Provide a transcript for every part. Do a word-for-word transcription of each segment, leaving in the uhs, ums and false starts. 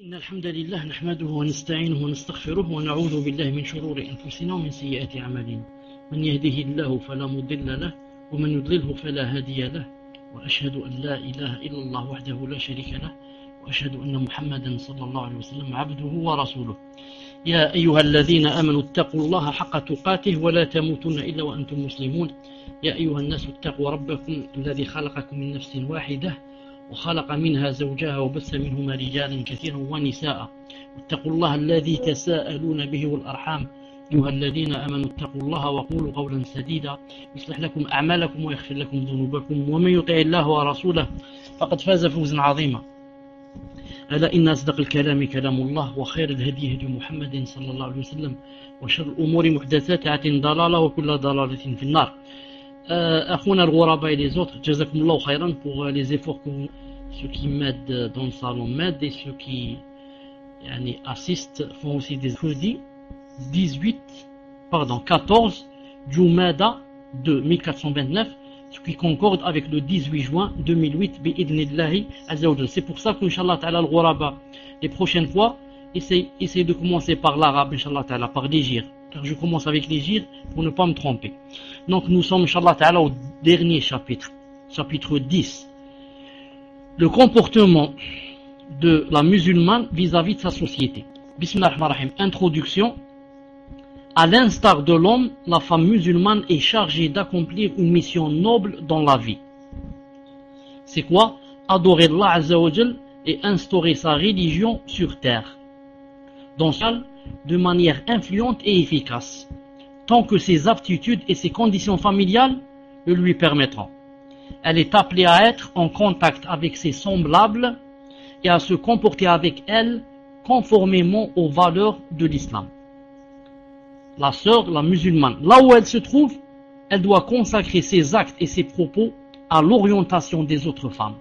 إن الحمد لله نحمده ونستعينه ونستغفره ونعوذ بالله من شرور أنفسنا ومن سيئات أعمالنا من يهده الله فلا مضل له ومن يضلله فلا هادي له وأشهد أن لا إله إلا الله وحده لا شريك له وأشهد أن محمدا صلى الله عليه وسلم عبده ورسوله يا أيها الذين آمنوا اتقوا الله حق تقاته ولا تموتن إلا وأنتم مسلمون يا أيها الناس اتقوا ربكم الذي خلقكم من نفس واحدة وخلق منها زوجها وبث منهما رجالا كثيرا ونساء واتقوا الله الذي تساءلون به والأرحام أيها الذين آمنوا اتقوا الله وقولوا قولا سديدا يصلح لكم أعمالكم ويغفر لكم ذنوبكم ومن يطع الله ورسوله فقد فاز فوزا عظيما ألا إن أصدق الكلام كلام الله وخير الهدي هدي محمد صلى الله عليه وسلم وشر الأمور محدثاتها ضلالة وكل ضلالة في النار. أخونا الغرباء et les autres, jazakumullahu khayran pour les efforts que vous, ceux qui m'aident dans le salon m'aident et ceux qui yani, assistent font aussi des jeudis dix-huit, pardon, quatorze Jumada de mille quatre cent vingt-neuf, ce qui concorde avec le dix-huit juin deux mille huit bi'idnillahi azza wa jalla. C'est pour ça qu'Inch'Allah ta'ala le Ghuraba les prochaines fois essayez, essayez de commencer par l'arabe Inch'Allah ta'ala, par les gires, car je commence avec les gires pour ne pas me tromper. Donc nous sommes Inch'Allah ta'ala au dernier chapitre, chapitre dix, le comportement de la musulmane vis-à-vis de sa société. Bismillahirrahmanirrahim. Introduction. À l'instar de l'homme, la femme musulmane est chargée d'accomplir une mission noble dans la vie. C'est quoi? Adorer Allah Azza wa Jal et instaurer sa religion sur terre, dans ça, de manière influente et efficace, tant que ses aptitudes et ses conditions familiales le lui permettront. Elle est appelée à être en contact avec ses semblables et à se comporter avec elles conformément aux valeurs de l'islam. La sœur, la musulmane, là où elle se trouve, elle doit consacrer ses actes et ses propos à l'orientation des autres femmes.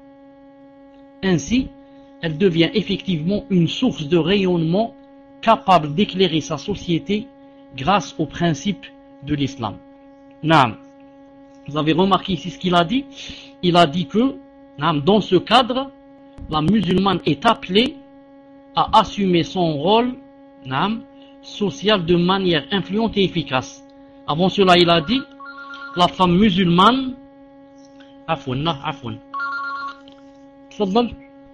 Ainsi, elle devient effectivement une source de rayonnement capable d'éclairer sa société grâce aux principes de l'islam. Naam. Vous avez remarqué ici ce qu'il a dit? Il a dit que, naam, dans ce cadre, la musulmane est appelée à assumer son rôle, naam, social de manière influente et efficace. Avant cela, il a dit, la femme musulmane, afwan, afwan. Tfaddal.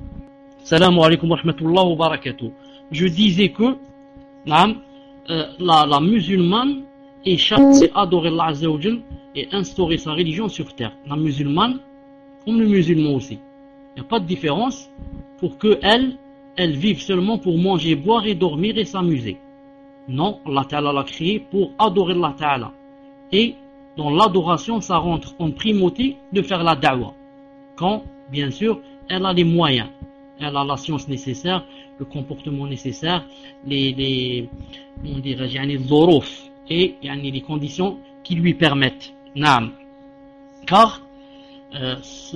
Salam alaykum wa rahmatullahi wa barakatuh. Je disais que, naam, euh, la, la musulmane est chargée d'adorer Allah Azza wa Jal et instaurer sa religion sur terre. La musulmane, comme le musulman aussi. Il n'y a pas de différence pour que elle, elle vive seulement pour manger, boire et dormir et s'amuser. Non, Allah Ta'ala l'a créé pour adorer Allah Ta'ala. Et dans l'adoration, ça rentre en primauté de faire la da'wa. Quand, bien sûr, elle a les moyens. Elle a la science nécessaire, le comportement nécessaire, les, les, on dirait, les dhorouf et les conditions qui lui permettent. Naam. Car, euh,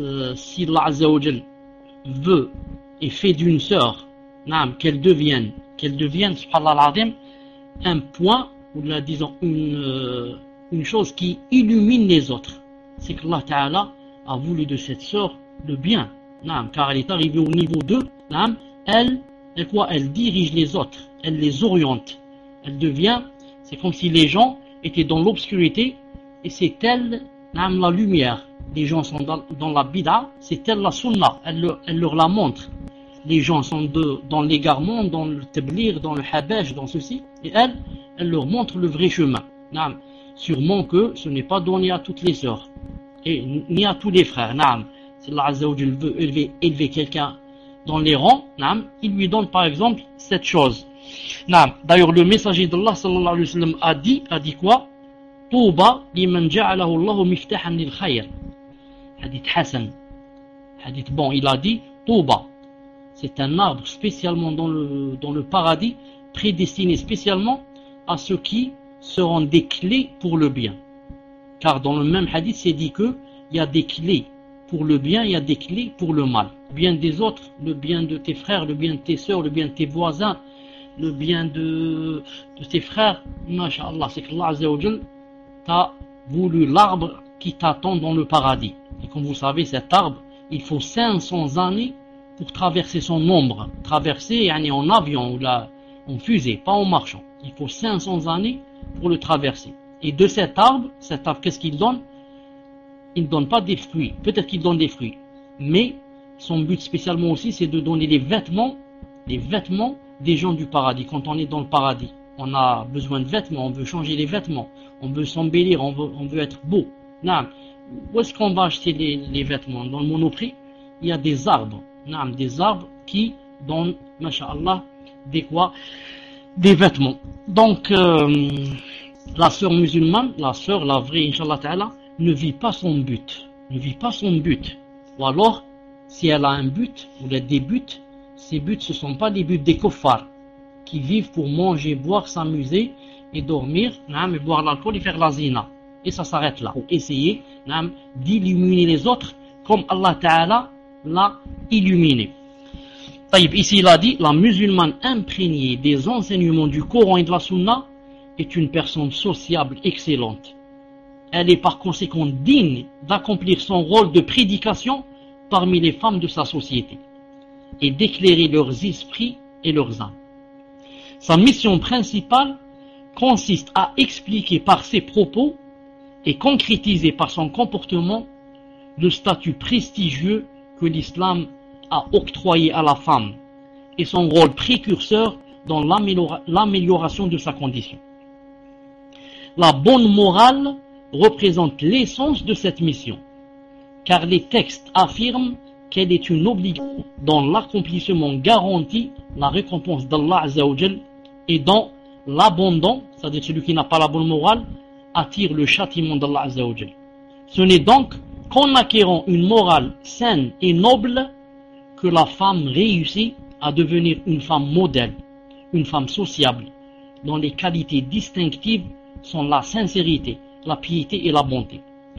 si Allah Azza wa Jal veut et fait d'une sœur, naam, qu'elle devienne, qu'elle devienne, subhanallah al-azim, un point, ou là, disons, une, euh, une chose qui illumine les autres. C'est que Allah Ta'ala a voulu de cette sœur le bien. Naam, car elle est arrivée au niveau deux, naam, elle, elle, quoi, elle dirige les autres, elle les oriente. Elle devient, c'est comme si les gens étaient dans l'obscurité et c'est elle, naam, la lumière. Les gens sont dans, dans la bid'a, c'est elle la sunnah, elle, leur, elle leur la montre. Les gens sont de, dans l'égarement, dans le tablir, dans le habash, dans ceci, et elle, elle leur montre le vrai chemin. Naam. Sûrement que ce n'est pas donné à toutes les sœurs, et ni à tous les frères. Naam. Si Allah Azza wa Jal veut élever, élever quelqu'un dans les rangs, naam, il lui donne par exemple cette chose. Naam. D'ailleurs, le messager d'Allah sallallahu alayhi wa sallam a dit, a dit quoi? Touba liman ja'alahu Allahu miftahan lil khayr. Hadith Hassan. Hadith bon, il a dit Touba. C'est un arbre spécialement dans le, dans le paradis, prédestiné spécialement à ceux qui seront des clés pour le bien. Car dans le même hadith, c'est dit qu'il y a des clés pour le bien, il y a des clés pour le mal. Le bien des autres, le bien de tes frères, le bien de tes sœurs, le bien de tes voisins, le bien de, de tes frères. Masha'Allah, c'est que Allah Azza wa Jal t'a voulu l'arbre qui t'attend dans le paradis. Et comme vous savez, cet arbre, il faut cinq cents années pour traverser son ombre, traverser yani, en avion ou la, en fusée, pas en marchant. Il faut cinq cents années pour le traverser. Et de cet arbre, cet arbre, qu'est-ce qu'il donne? Il ne donne pas des fruits. Peut-être qu'il donne des fruits. Mais son but spécialement aussi, c'est de donner les vêtements, les vêtements des gens du paradis. Quand on est dans le paradis, on a besoin de vêtements, on veut changer les vêtements, on veut s'embellir, on veut, on veut être beau. Non. Où est-ce qu'on va acheter les, les vêtements? Dans le Monoprix, il y a des arbres. Non, des arbres qui donnent, masha'Allah, des quoi? Des vêtements. Donc, euh, la sœur musulmane, la sœur, la vraie, Inch'Allah Ta'ala, ne vit pas son but. Ne vit pas son but. Ou alors, si elle a un but, ou elle a des buts, ces buts, ce ne sont pas les buts des kuffars, qui vivent pour manger, boire, s'amuser, et dormir, et boire l'alcool et faire la zina. Et ça s'arrête là. Pour essayer d'illuminer les autres, comme Allah Ta'ala l'a illuminé. Ici, il a dit, la musulmane imprégnée des enseignements du Coran et de la Sunna est une personne sociable excellente. Elle est par conséquent digne d'accomplir son rôle de prédication parmi les femmes de sa société et d'éclairer leurs esprits et leurs âmes. Sa mission principale consiste à expliquer par ses propos et concrétiser par son comportement le statut prestigieux que l'islam a octroyé à la femme et son rôle précurseur dans l'amélioration de sa condition. La bonne morale représente l'essence de cette mission, car les textes affirment qu'elle est une obligation dont l'accomplissement garantit la récompense d'Allah Azza wa Jal et dont l'abandon, c'est-à-dire celui qui n'a pas la bonne morale, attire le châtiment d'Allah Azza wa Jal. Ce n'est donc qu'en acquérant une morale saine et noble que la femme réussit à devenir une femme modèle, une femme sociable, dont les qualités distinctives sont la sincérité, la piété et la bonté.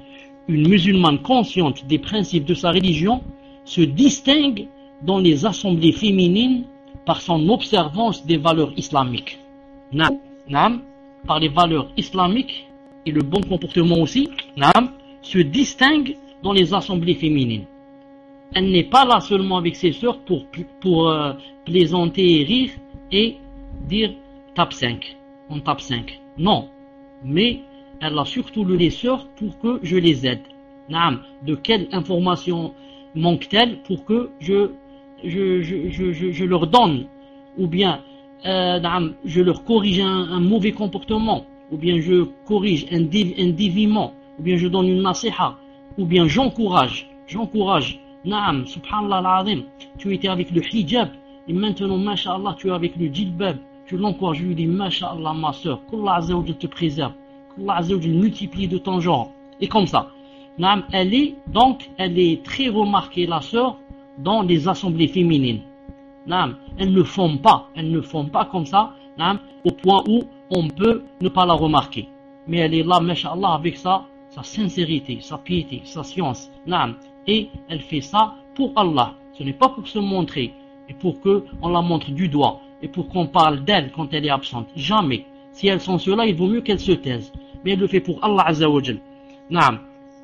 Une musulmane consciente des principes de sa religion se distingue dans les assemblées féminines par son observance des valeurs islamiques. Naam, naam, par les valeurs islamiques et le bon comportement aussi, naam, se distingue dans les assemblées féminines. Elle n'est pas là seulement avec ses sœurs pour, pour euh, plaisanter et rire et dire tape cinq, on tape cinq. Non, mais elle a surtout les sœurs pour que je les aide. Naam, de quelle information manque-t-elle pour que je, je, je, je, je, je leur donne, ou bien euh, naam, je leur corrige un, un mauvais comportement, ou bien je corrige un, dév, un déviement, ou bien je donne une nasiha, ou bien j'encourage, j'encourage. Naam, subhanallah al-azim, tu étais avec le hijab, et maintenant, masha'Allah, tu es avec le jilbab. Je l'encourage, je lui dis, masha'Allah, ma soeur, qu'Allah Azza wa Jal te préserve, qu'Allah Azza wa Jal multiplie de ton genre. Et comme ça. Naam, elle est, donc, elle est très remarquée, la sœur, dans les assemblées féminines. Naam, elle ne forme pas, elle ne forme pas comme ça, naam, au point où on peut ne pas la remarquer. Mais elle est là, masha'Allah, avec sa, sa sincérité, sa piété, sa science. Naam. Et elle fait ça pour Allah. Ce n'est pas pour se montrer et pour qu'on la montre du doigt et pour qu'on parle d'elle quand elle est absente. Jamais. Si elles sont cela, il vaut mieux qu'elles se taisent. Mais elle le fait pour Allah Azza wa Jal. Naam.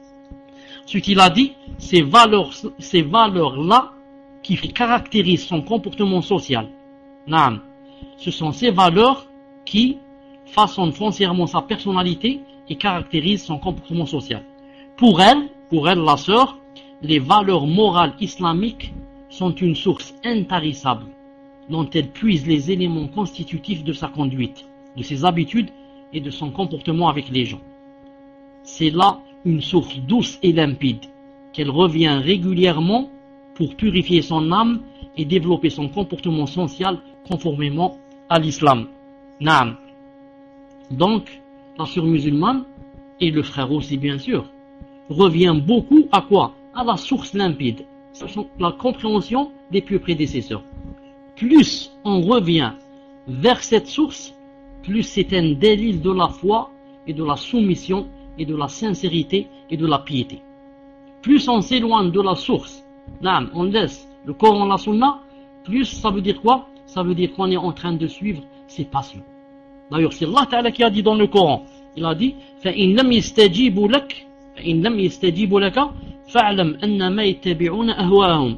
Ce qu'il a dit, ces valeurs, ces valeurs-là qui caractérisent son comportement social. Naam. Ce sont ces valeurs qui façonnent foncièrement sa personnalité et caractérisent son comportement social. Pour elle, pour elle, la sœur, les valeurs morales islamiques sont une source intarissable dont elle puise les éléments constitutifs de sa conduite, de ses habitudes et de son comportement avec les gens. C'est là une source douce et limpide qu'elle revient régulièrement pour purifier son âme et développer son comportement social conformément à l'islam. Naam. Donc, la sœur musulmane, et le frère aussi bien sûr, revient beaucoup à quoi? À la source limpide, la compréhension des pieux prédécesseurs. Plus on revient vers cette source, plus c'est un délil de la foi et de la soumission et de la sincérité et de la piété. Plus on s'éloigne de la source, là, on laisse le Coran, la Sunna, plus ça veut dire quoi? Ça veut dire qu'on est en train de suivre ses passions. D'ailleurs, c'est Allah Ta'ala qui a dit dans le Coran, il a dit فَإِنْ لَمْ يَسْتَجِيبُوا لَكَ فَإِنْ لَمْ يَسْتَجِيبُوا لَكَ فَاعْلَمْ أَنَّمَا يَتَّبِعُونَ أَهْوَاءَهُمْ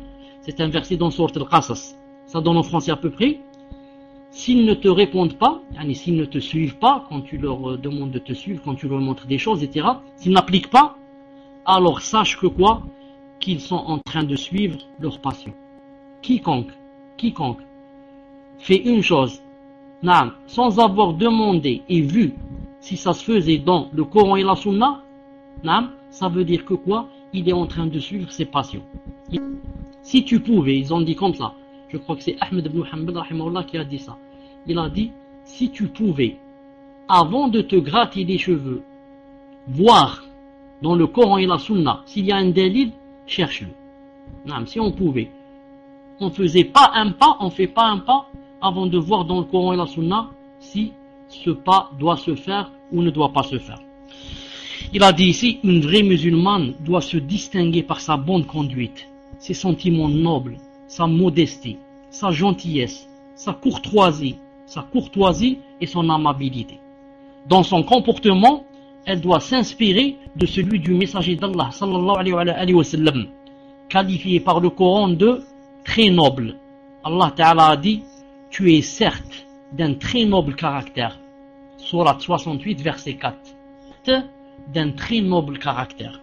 C'est un verset dans Sourate Al-Qasas. Ça donne en français à peu près. S'ils ne te répondent pas, s'ils ne te suivent pas, quand tu leur demandes de te suivre, quand tu leur montres des choses, et cetera, s'ils n'appliquent pas, alors sache que quoi? Qu'ils sont en train de suivre leur passion. Quiconque, quiconque fait une chose, sans avoir demandé et vu si ça se faisait dans le Coran et la Sunna, ça veut dire que quoi? Il est en train de suivre ses passions. Si tu pouvais, ils ont dit comme ça, je crois que c'est Ahmed ibn Hanbal rahimahullah qui a dit ça. Il a dit, si tu pouvais, avant de te gratter les cheveux, voir dans le Coran et la Sunna, s'il y a un dalil, cherche-le. Si on pouvait, on faisait pas un pas, on fait pas un pas, avant de voir dans le Coran et la Sunna, si ce pas doit se faire ou ne doit pas se faire. Il a dit ici, une vraie musulmane doit se distinguer par sa bonne conduite, ses sentiments nobles, sa modestie, sa gentillesse, sa courtoisie, sa courtoisie et son amabilité. Dans son comportement, elle doit s'inspirer de celui du messager d'Allah, sallallahu alayhi wa sallam, qualifié par le Coran de très noble. Allah Ta'ala a dit, tu es certes d'un très noble caractère. Sourate soixante-huit, verset quatre. D'un très noble caractère.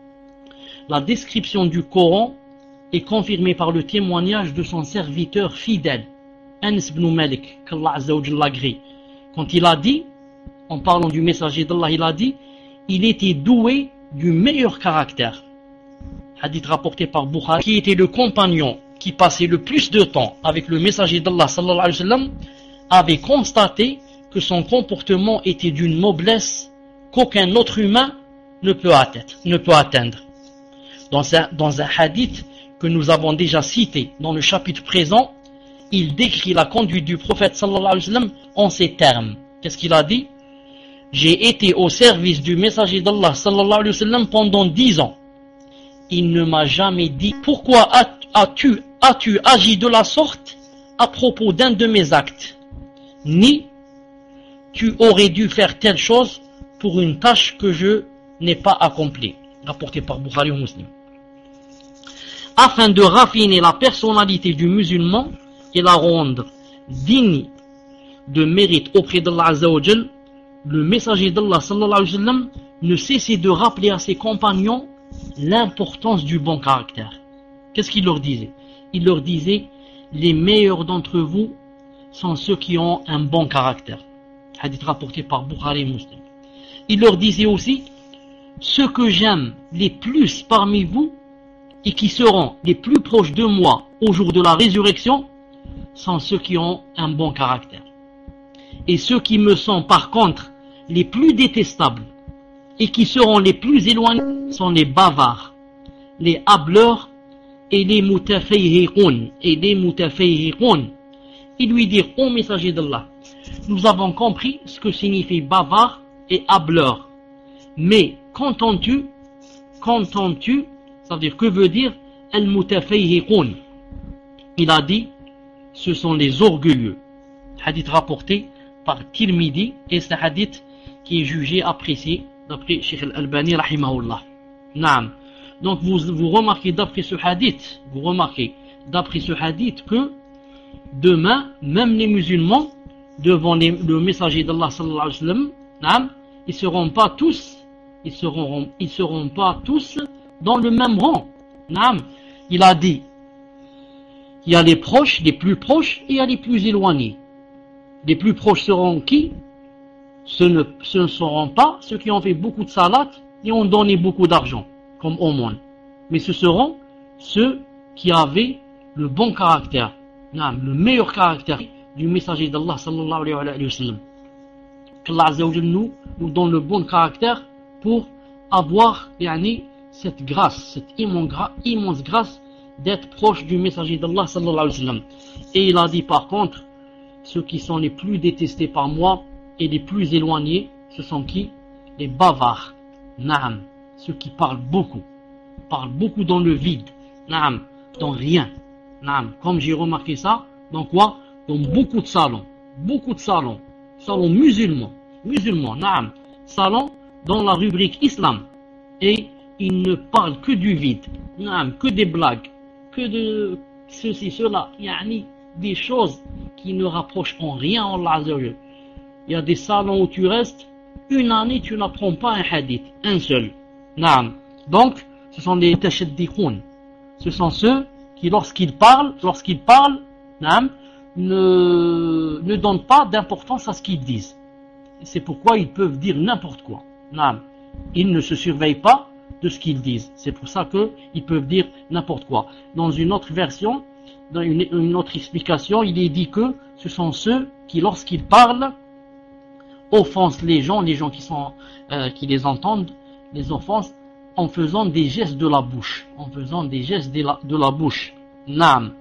La description du Coran est confirmée par le témoignage de son serviteur fidèle, Anas ibn Malik, qu'Allah Azza wa Jalla agrée. Quand il a dit, en parlant du messager d'Allah, il a dit, il était doué du meilleur caractère. Hadith rapporté par Bukhari, qui était le compagnon qui passait le plus de temps avec le messager d'Allah sallallahu alayhi wa sallam, avait constaté que son comportement était d'une noblesse qu'aucun autre humain ne peut atteindre. Ne peut atteindre. Dans un, dans un hadith que nous avons déjà cité dans le chapitre présent, il décrit la conduite du prophète sallallahu alayhi wa sallam en ces termes. Qu'est-ce qu'il a dit? J'ai été au service du messager d'Allah sallallahu alayhi wa sallam pendant dix ans. Il ne m'a jamais dit pourquoi as-tu as-tu agi de la sorte à propos d'un de mes actes, ni tu aurais dû faire telle chose pour une tâche que je n'ai pas accomplie. Rapporté par Bukhari ou Muslim. Afin de raffiner la personnalité du musulman et la rendre digne de mérite auprès d'Allah Azza wa Jal, le messager d'Allah sallallahu alayhi wa sallam ne cessait de rappeler à ses compagnons l'importance du bon caractère. Qu'est-ce qu'il leur disait? Il leur disait, les meilleurs d'entre vous sont ceux qui ont un bon caractère. Hadith rapporté par Bukhari et Muslim. Il leur disait aussi, ceux que j'aime les plus parmi vous et qui seront les plus proches de moi au jour de la résurrection sont ceux qui ont un bon caractère. Et ceux qui me sont par contre les plus détestables et qui seront les plus éloignés sont les bavards, les hableurs et les mutafayhiqoun. Et les mutafayhiqoun. Il lui dit, ô messager d'Allah, nous avons compris ce que signifie bavard et hableur. Mais qu'entends-tu, qu'entends-tu, ça veut dire, que veut dire al-mutafayhiqoun? Il a dit, ce sont les orgueilleux. Hadith rapporté par Tirmidhi, et c'est un hadith qui est jugé apprécié d'après Cheikh Al-Albani rahimahullah. Naam. Donc vous, vous remarquez d'après ce hadith, vous remarquez d'après ce hadith que demain, même les musulmans, devant les, le messager d'Allah sallallahu alayhi wa sallam, naam, ils seront pas tous, ils seront, ils seront pas tous dans le même rang. Naam. Il a dit, il y a les proches, les plus proches, et il y a les plus éloignés. Les plus proches seront qui? Ce ne, ce ne seront pas ceux qui ont fait beaucoup de salat et ont donné beaucoup d'argent, comme aumône. Mais ce seront ceux qui avaient le bon caractère, le meilleur caractère du messager d'Allah sallallahu alayhi wa sallam. Qu'Allah Azza wa Jalla nous, nous donne le bon caractère pour avoir yani, cette grâce, cette immense grâce d'être proche du messager d'Allah sallallahu alayhi wa sallam. Et il a dit par contre, ceux qui sont les plus détestés par moi et les plus éloignés, ce sont qui? Les bavards. Naam. Ceux qui parlent beaucoup. Parlent beaucoup dans le vide. Naam. Dans rien. Naam. Comme j'ai remarqué ça, dans quoi? Dans beaucoup de salons. Beaucoup de salons. Salons musulmans. Musulmans. Naam. Salons dans la rubrique islam. Et ils ne parlent que du vide. Naam. Que des blagues. Que de, ceci, cela, yani des choses qui ne rapprochent en rien Allah Azza wa Jal. Il y a des salons où tu restes, une année tu n'apprends pas un hadith, un seul. Naam. Donc, ce sont des tashaddiqoun. Ce sont ceux qui, lorsqu'ils parlent, lorsqu'ils parlent, naam, ne, ne donnent pas d'importance à ce qu'ils disent. C'est pourquoi ils peuvent dire n'importe quoi. Naam. Ils ne se surveillent pas de ce qu'ils disent. C'est pour ça qu'ils peuvent dire n'importe quoi. Dans une autre version, dans une, une autre explication, il est dit que ce sont ceux qui, lorsqu'ils parlent, offensent les gens, les gens qui, sont, euh, qui les entendent, les offensent, en faisant des gestes de la bouche. En faisant des gestes de la, de la bouche. Naam.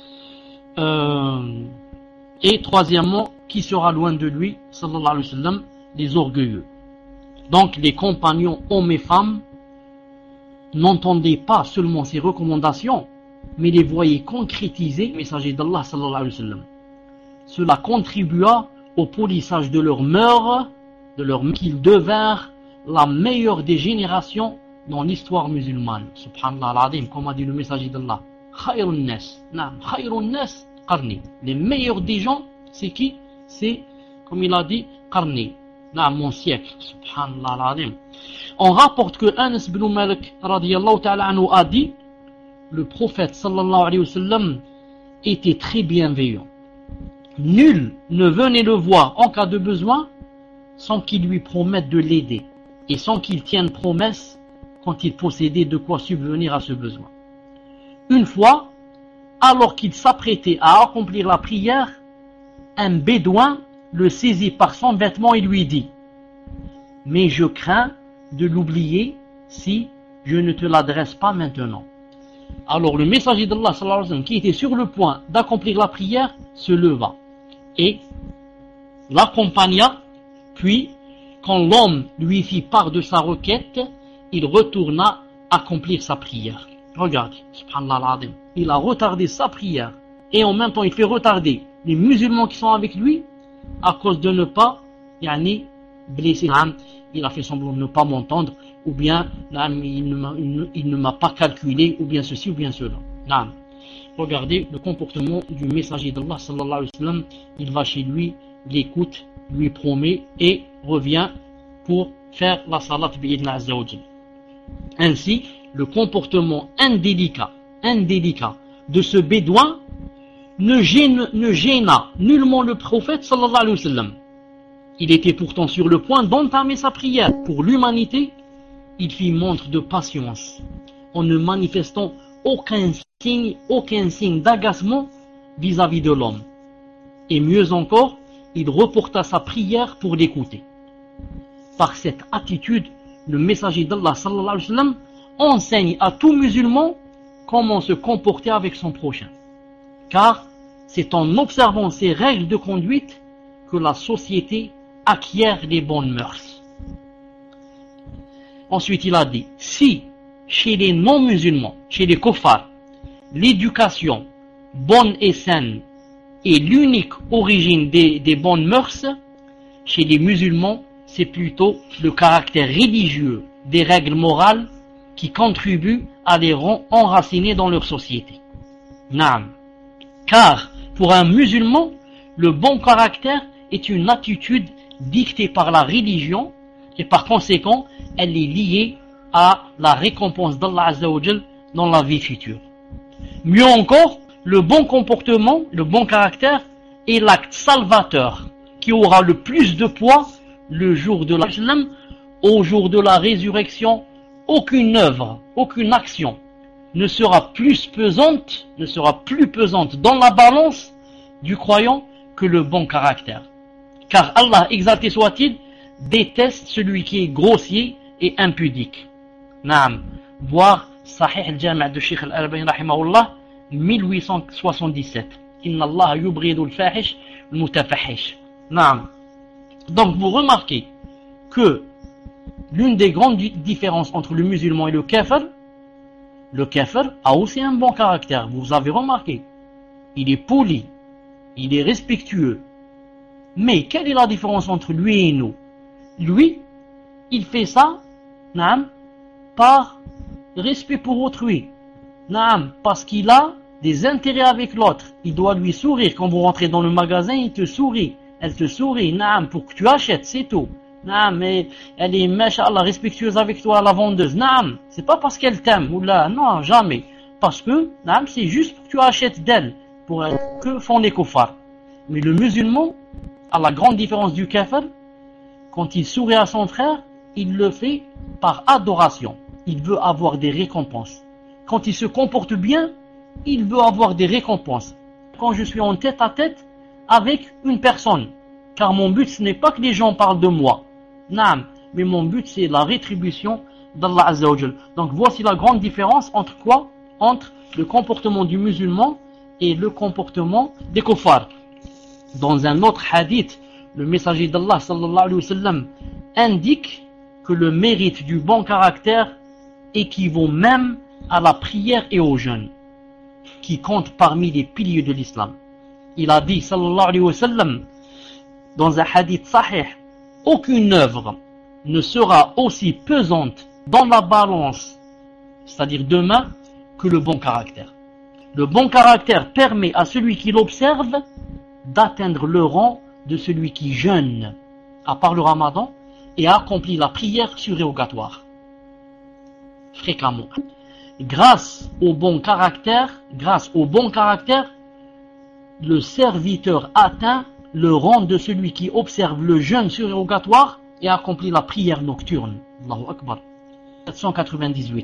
Euh, et troisièmement, qui sera loin de lui, sallallahu alayhi wa sallam, les orgueilleux. Donc les compagnons hommes et femmes n'entendaient pas seulement ces recommandations, mais les voyaient concrétiser le messager d'Allah sallallahu alayhi wa sallam. Cela contribua au polissage de leurs mœurs, de leurs mœurs, qu'ils devinrent la meilleure des générations dans l'histoire musulmane. Subhanallah al-Azim, comme a dit le messager d'Allah. Khayrun nas, naam, khayrun nas qarni. Les meilleurs des gens, c'est qui? C'est, comme il a dit, qarni. Naam, mon siècle. Subhanallah al-Azim. On rapporte que Anas ibn Malik radiyallahu ta'ala anhu a dit, le prophète sallallahu alayhi wa sallam était très bienveillant. Nul ne venait le voir en cas de besoin sans qu'il lui promette de l'aider et sans qu'il tienne promesse quand il possédait de quoi subvenir à ce besoin. Une fois, alors qu'il s'apprêtait à accomplir la prière, un bédouin le saisit par son vêtement et lui dit « Mais je crains de l'oublier si je ne te l'adresse pas maintenant. » Alors le messager d'Allah sallallahu alayhi wa sallam, qui était sur le point d'accomplir la prière, se leva et l'accompagna, puis quand l'homme lui fit part de sa requête, il retourna accomplir sa prière. Regarde, subhanallah al-azim, il a retardé sa prière et en même temps il fait retarder les musulmans qui sont avec lui à cause de ne pas yani, blesser. Il a fait semblant de ne pas m'entendre, ou bien il ne m'a pas calculé, ou bien ceci ou bien cela. Regardez le comportement du messager d'Allah sallallahu alayhi wa sallam. Il va chez lui, l'écoute, lui promet et revient pour faire la salat bi'idna azza wa jal. Ainsi, le comportement indélicat, indélicat de ce bédouin ne, gêne, ne gêna nullement le prophète sallallahu alayhi wa sallam. Il était pourtant sur le point d'entamer sa prière. Pour l'humanité, il fit montre de patience, en ne manifestant aucun signe, aucun signe d'agacement vis-à-vis de l'homme. Et mieux encore, il reporta sa prière pour l'écouter. Par cette attitude, le messager d'Allah sallallahu alayhi wa sallam enseigne à tout musulman comment se comporter avec son prochain. Car c'est en observant ces règles de conduite que la société acquiert les bonnes mœurs. Ensuite, il a dit, si chez les non-musulmans, chez les kuffars, l'éducation bonne et saine est l'unique origine des, des bonnes mœurs, chez les musulmans, c'est plutôt le caractère religieux des règles morales qui contribuent à les enraciner dans leur société. Naam. Car pour un musulman, le bon caractère est une attitude dictée par la religion et par conséquent, elle est liée à la récompense d'Allah Azza wa Jal dans la vie future. Mieux encore, le bon comportement, le bon caractère est l'acte salvateur qui aura le plus de poids le jour de la au jour de la résurrection. Aucune œuvre, aucune action ne sera plus pesante, ne sera plus pesante dans la balance du croyant que le bon caractère. Car Allah, exalté soit-il, déteste celui qui est grossier et impudique. Naam. Voir Sahih al-Jami' de Sheikh al-Albani rahimahullah, mille huit cent soixante-dix-sept. Inna Allah yubridu al-fahish al-mutafahish. Naam. Donc vous remarquez que l'une des grandes différences entre le musulman et le kafir, le kafir a aussi un bon caractère. Vous avez remarqué, il est poli, il est respectueux. Mais quelle est la différence entre lui et nous? Lui, il fait ça, naam, par respect pour autrui, naam, parce qu'il a des intérêts avec l'autre. Il doit lui sourire. Quand vous rentrez dans le magasin, il te sourit. Elle te sourit, naam, pour que tu achètes, c'est tout. Naam, mais elle est, mashallah, respectueuse avec toi, la vendeuse. Naam, c'est pas parce qu'elle t'aime, ou là, non, jamais. Parce que, naam, c'est juste pour que tu achètes d'elle, pour que font les kuffars. Mais le musulman, à la grande différence du kafir, quand il sourit à son frère, il le fait par adoration. Il veut avoir des récompenses. Quand il se comporte bien, il veut avoir des récompenses. Quand je suis en tête à tête avec une personne, car mon but ce n'est pas que les gens parlent de moi, naam, mais mon but c'est la rétribution d'Allah Azza wa Jal. Donc voici la grande différence entre quoi? Entre le comportement du musulman et le comportement des kuffars. Dans un autre hadith, le messager d'Allah sallallahu alayhi wa sallam indique que le mérite du bon caractère équivaut même à la prière et au jeûne, qui comptent parmi les piliers de l'islam. Il a dit sallallahu alayhi wa sallam dans un hadith sahih, aucune œuvre ne sera aussi pesante dans la balance, c'est-à-dire demain, que le bon caractère. Le bon caractère permet à celui qui l'observe d'atteindre le rang de celui qui jeûne, à part le ramadan, et accomplit la prière surérogatoire fréquemment. Grâce au bon caractère, grâce au bon caractère, le serviteur atteint le rang de celui qui observe le jeûne surérogatoire et accomplit la prière nocturne. Allahu Akbar. sept cent quatre-vingt-dix-huit.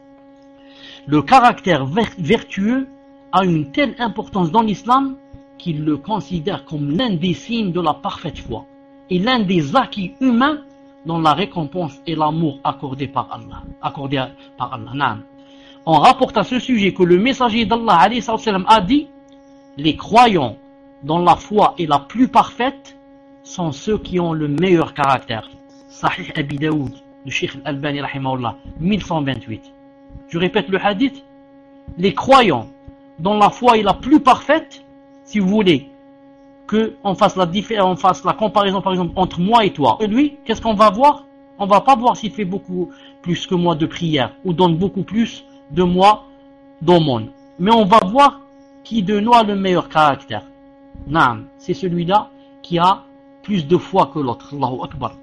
Le caractère vertueux a une telle importance dans l'islam qu'il le considère comme l'un des signes de la parfaite foi et l'un des acquis humains dans la récompense et l'amour accordé par Allah. Accordé par Allah. Naam. On rapporte à ce sujet que le messager d'Allah alayhi salam a dit: les croyants dont la foi est la plus parfaite sont ceux qui ont le meilleur caractère. Sahih Abi Daoud, de Cheikh Al-Albani rahimahullah, mille cent vingt-huit. Je répète le hadith: les croyants dont la foi est la plus parfaite, si vous voulez que on fasse la différence, on fasse la comparaison par exemple entre moi et toi et lui, qu'est-ce qu'on va voir? On va pas voir s'il fait beaucoup plus que moi de prière ou donne beaucoup plus de moi d'aumône, mais on va voir qui de nous a le meilleur caractère. Naam, c'est celui-là qui a plus de foi que l'autre. Allahu Akbar.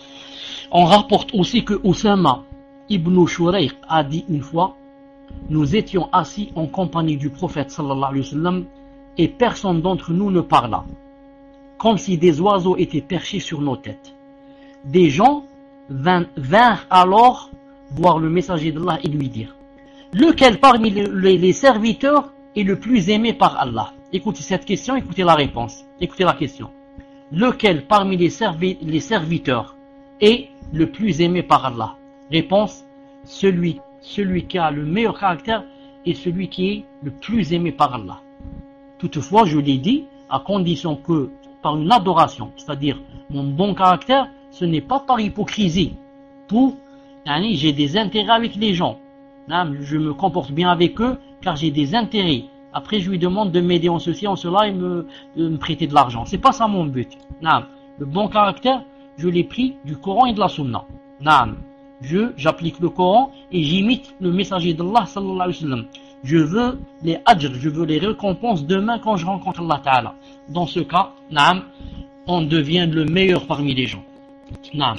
On rapporte aussi que Oussama ibn Shurayq a dit une fois: nous étions assis en compagnie du prophète sallallahu alayhi wa sallam et personne d'entre nous ne parla, comme si des oiseaux étaient perchés sur nos têtes. Des gens vinrent alors voir le messager d'Allah et lui dire: lequel parmi les, les serviteurs est le plus aimé par Allah? Écoutez cette question, écoutez la réponse. Écoutez la question. Lequel parmi les, servi les serviteurs est le plus aimé par Allah? Réponse: celui, celui qui a le meilleur caractère et celui qui est le plus aimé par Allah. Toutefois, je l'ai dit, à condition que par une adoration, c'est-à-dire mon bon caractère, ce n'est pas par hypocrisie. Pour, j'ai des intérêts avec les gens. Je me comporte bien avec eux car j'ai des intérêts. Après, je lui demande de m'aider en ceci, en cela et me, de me prêter de l'argent. C'est pas ça mon but. Naam. Le bon caractère, je l'ai pris du Coran et de la Sunna. Naam. Je, j'applique le Coran et j'imite le messager d'Allah sallallahu alayhi wa sallam. Je veux les ajr, je veux les récompenses demain quand je rencontre Allah Ta'ala. Dans ce cas, naam, on devient le meilleur parmi les gens. Naam.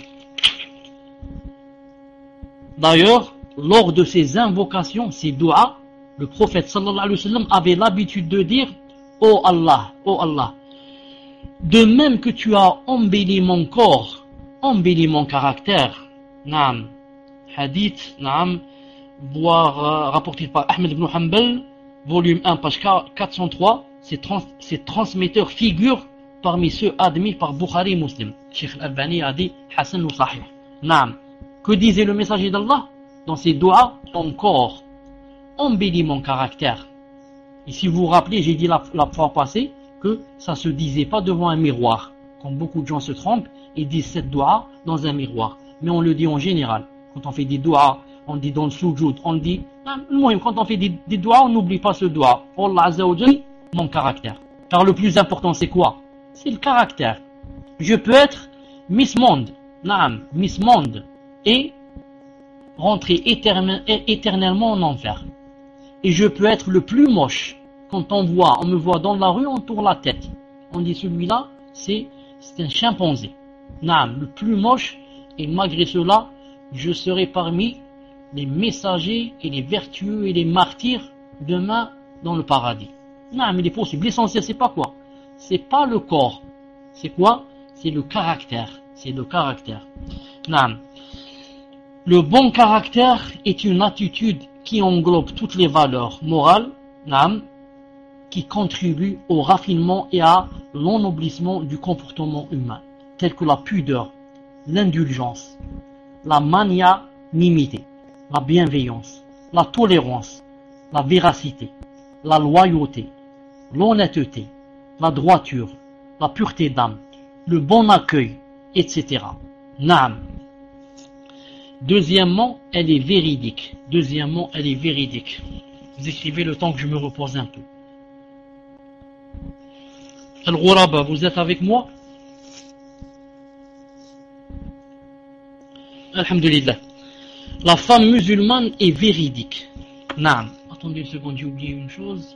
D'ailleurs, lors de ces invocations, ces du'as, le prophète sallallahu alayhi wa sallam avait l'habitude de dire: oh Allah, oh Allah, de même que tu as embelli mon corps, embelli mon caractère. Naam. Hadith, naam, voire euh, rapporté par Ahmed ibn Hanbal, volume un, page quatre cent trois. Ces, trans ces transmetteurs figurent parmi ceux admis par Bukhari et Muslim. Cheikh Al-Albani a dit Hassan ou Sahih. Naam. Que disait le messager d'Allah dans ses doigts? Ton corps embellit mon caractère. Et si vous vous rappelez, j'ai dit la, la fois passée que ça se disait pas devant un miroir, comme beaucoup de gens se trompent et disent cette doua dans un miroir, mais on le dit en général. Quand on fait des doigts, on dit dans le soujoud, on dit, quand on fait des, des doigts, on n'oublie pas ce doigt. Allah Azza wa Jal, mon caractère. Car le plus important c'est quoi? C'est le caractère. Je peux être Miss Monde, naam, Miss Monde, et rentrer éternellement en enfer. Et je peux être le plus moche, quand on voit, on me voit dans la rue, on tourne la tête. On dit celui-là, c'est un chimpanzé. Naam, le plus moche, et malgré cela, je serai parmi les messagers et les vertueux et les martyrs demain dans le paradis. Naam, il est possible. L'essentiel, c'est pas quoi? C'est pas le corps. C'est quoi? C'est le caractère. C'est le caractère. Naam. Le bon caractère est une attitude qui englobe toutes les valeurs morales, naam, qui contribuent au raffinement et à l'ennoblissement du comportement humain, tels que la pudeur, l'indulgence, la magnanimité, la bienveillance, la tolérance, la véracité, la loyauté, l'honnêteté, la droiture, la pureté d'âme, le bon accueil, et cetera. Naam. Deuxièmement, elle est véridique. Deuxièmement, elle est véridique. Vous écrivez le temps que je me repose un peu. Al-Ghuraba, vous êtes avec moi? Alhamdulillah. La femme musulmane est véridique. Naam. Attendez une seconde, j'ai oublié une chose.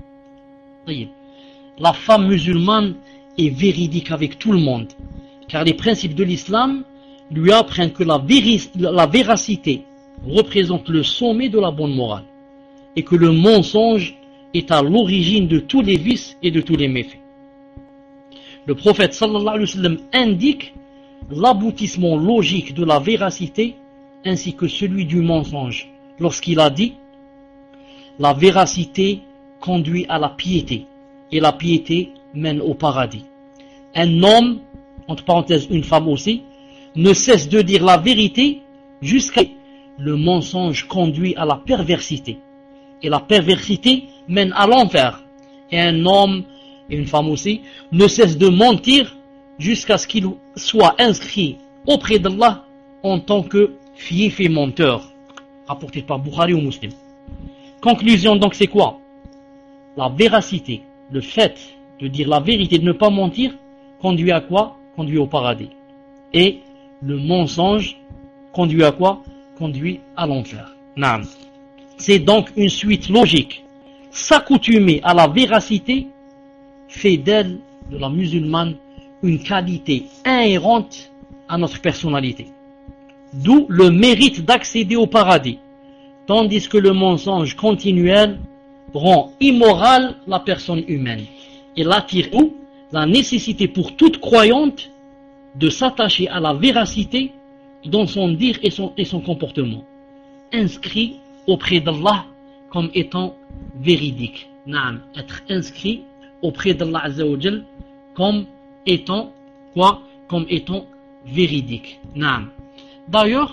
La femme musulmane est véridique avec tout le monde. Car les principes de l'islam lui apprennent que la, véri- la véracité représente le sommet de la bonne morale et que le mensonge est à l'origine de tous les vices et de tous les méfaits. Le prophète sallallahu alayhi wa sallam indique l'aboutissement logique de la véracité ainsi que celui du mensonge lorsqu'il a dit: la véracité conduit à la piété et la piété mène au paradis. Un homme, entre parenthèses une femme aussi, ne cesse de dire la vérité jusqu'à le mensonge conduit à la perversité. Et la perversité mène à l'enfer. Et un homme et une femme aussi ne cesse de mentir jusqu'à ce qu'il soit inscrit auprès d'Allah en tant que fief et menteur. Rapporté par Bukhari ou Muslim. Conclusion donc c'est quoi? La véracité, le fait de dire la vérité, de ne pas mentir, conduit à quoi? Conduit au paradis. Et le mensonge conduit à quoi? Conduit à l'enfer. Naam. C'est donc une suite logique. S'accoutumer à la véracité fait d'elle, de la musulmane, une qualité inhérente à notre personnalité. D'où le mérite d'accéder au paradis. Tandis que le mensonge continuel rend immorale la personne humaine. Et l'attire où? La nécessité pour toute croyante de s'attacher à la véracité dans son dire et son, et son comportement, inscrit auprès d'Allah comme étant véridique. Naam, être inscrit auprès d'Allah Azza wa Jal comme étant quoi? Comme étant véridique. Naam. D'ailleurs,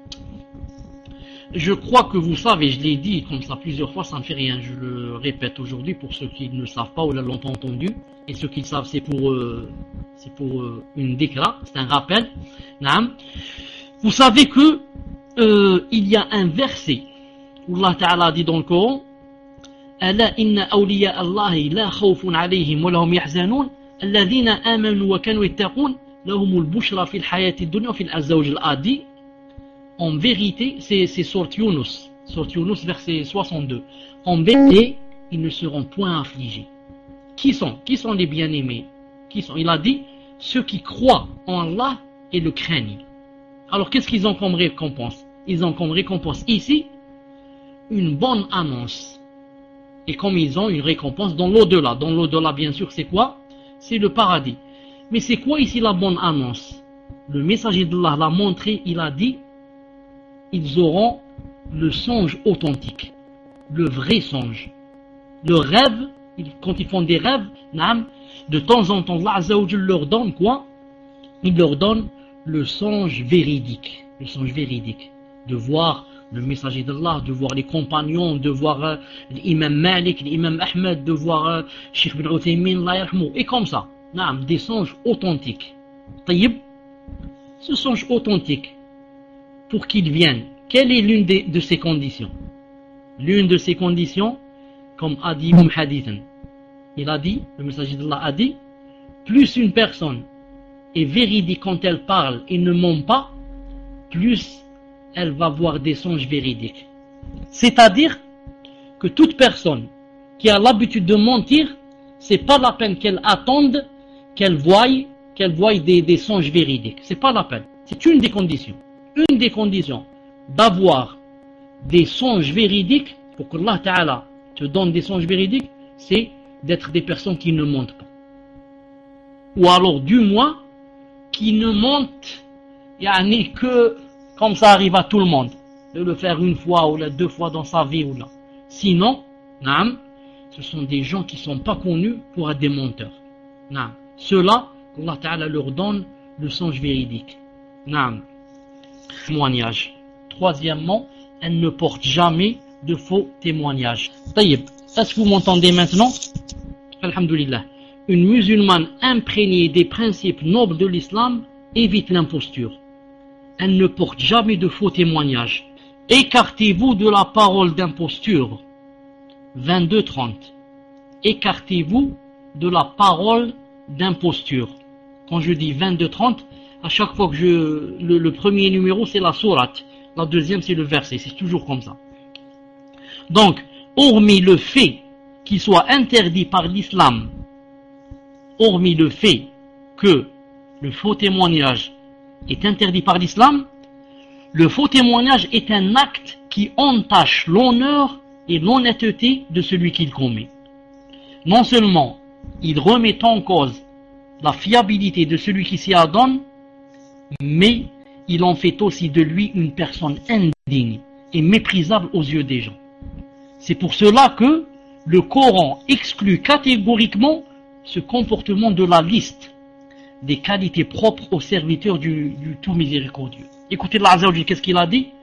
je crois que vous savez, je l'ai dit comme ça plusieurs fois, ça ne fait rien, je le répète aujourd'hui pour ceux qui ne le savent pas ou l'ont entendu, et ceux qui le savent c'est pour, euh, c'est pour euh, une décra, c'est un rappel. Naam. Vous savez que euh, il y a un verset où Allah Ta'ala dit dans le Coran: Ala inna awliya Allahi la khawfun alayhim wa lahum yahzanun alladhina amanu wa kanu yattaqun lahumul bushra fil hayati dunya wa fil azza wa jal. A dit en vérité, c'est sourate Yunus, sourate Yunus verset soixante-deux. En vérité, ils ne seront point affligés. Qui sont? Qui sont les bien-aimés? Qui sont? Il a dit ceux qui croient en Allah et le craignent. Alors qu'est-ce qu'ils ont comme récompense? Ils ont comme récompense ici une bonne annonce. Et comme ils ont une récompense dans l'au-delà. Dans l'au-delà, bien sûr, c'est quoi? C'est le paradis. Mais c'est quoi ici la bonne annonce? Le messager d'Allah l'a montré, il a dit ils auront le songe authentique, le vrai songe. Le rêve, quand ils font des rêves, de temps en temps, Allah Azza wa Jal leur donne quoi? Il leur donne le songe véridique, le songe véridique, de voir le messager d'Allah, de voir les compagnons, de voir euh, l'imam Malik, l'imam Ahmed, de voir euh, Sheikh bin Uthaymin, et comme ça, des songes authentiques. Taïb, ce songe authentique, pour qu'il vienne, quelle est l'une de, de ces conditions? L'une de ces conditions, comme a dit Ibn Hadithan, il a dit, le messager d'Allah a dit, plus une personne est véridique quand elle parle et ne ment pas, plus elle va voir des songes véridiques. C'est-à-dire que toute personne qui a l'habitude de mentir, c'est pas la peine qu'elle attende qu'elle voie, qu'elle voie des, des songes véridiques. C'est pas la peine. C'est une des conditions. Une des conditions d'avoir des songes véridiques, pour que Allah Ta'ala te donne des songes véridiques, c'est d'être des personnes qui ne mentent pas. Ou alors, du moins, qui ne mentent yani, que comme ça arrive à tout le monde, de le faire une fois ou là, deux fois dans sa vie ou là. Sinon, naam, ce sont des gens qui ne sont pas connus pour être des menteurs. Naam. Ceux-là, Allah Ta'ala leur donne le songe véridique. Naam. Témoignage. Troisièmement, elle ne porte jamais de faux témoignages. Taïb, est-ce que vous m'entendez maintenant? Alhamdulillah. Une musulmane imprégnée des principes nobles de l'islam évite l'imposture. Elle ne porte jamais de faux témoignages. Écartez-vous de la parole d'imposture. vingt-deux trente. Écartez-vous de la parole d'imposture. Quand je dis vingt-deux trente, à chaque fois que je... Le, le premier numéro, c'est la sourate. La deuxième, c'est le verset. C'est toujours comme ça. Donc, hormis le fait qu'il soit interdit par l'islam, hormis le fait que le faux témoignage est interdit par l'islam, le faux témoignage est un acte qui entache l'honneur et l'honnêteté de celui qui le commet. Non seulement il remet en cause la fiabilité de celui qui s'y adonne, mais il en fait aussi de lui une personne indigne et méprisable aux yeux des gens. C'est pour cela que le Coran exclut catégoriquement ce comportement de la liste des qualités propres aux serviteurs du, du tout miséricordieux. Écoutez Allah Azza wa Jalla, qu'est-ce qu'il a dit?